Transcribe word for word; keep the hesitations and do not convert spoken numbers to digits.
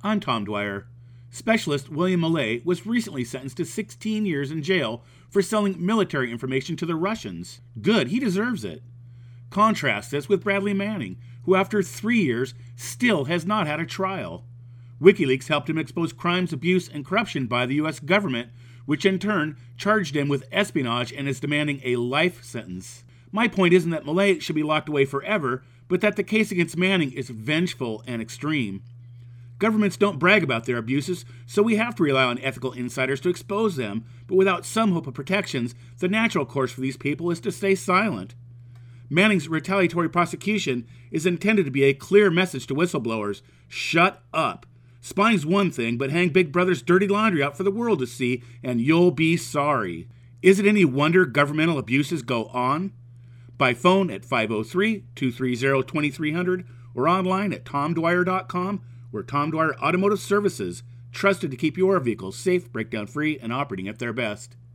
I'm Tom Dwyer. Specialist William Mallet was recently sentenced to sixteen years in jail for selling military information to the Russians. Good, he deserves it. Contrast this with Bradley Manning, who after three years still has not had a trial. WikiLeaks helped him expose crimes, abuse, and corruption by the U S government, which in turn charged him with espionage and is demanding a life sentence. My point isn't that Mallet should be locked away forever, but that the case against Manning is vengeful and extreme. Governments don't brag about their abuses, so we have to rely on ethical insiders to expose them, but without some hope of protections, the natural course for these people is to stay silent. Manning's retaliatory prosecution is intended to be a clear message to whistleblowers. Shut up. Spying's one thing, but hang Big Brother's dirty laundry out for the world to see, and you'll be sorry. Is it any wonder governmental abuses go on? By phone at five oh three, two three zero, two three zero zero or online at tom dwyer dot com. We're Tom Dwyer Automotive Services, trusted to keep your vehicles safe, breakdown-free, and operating at their best.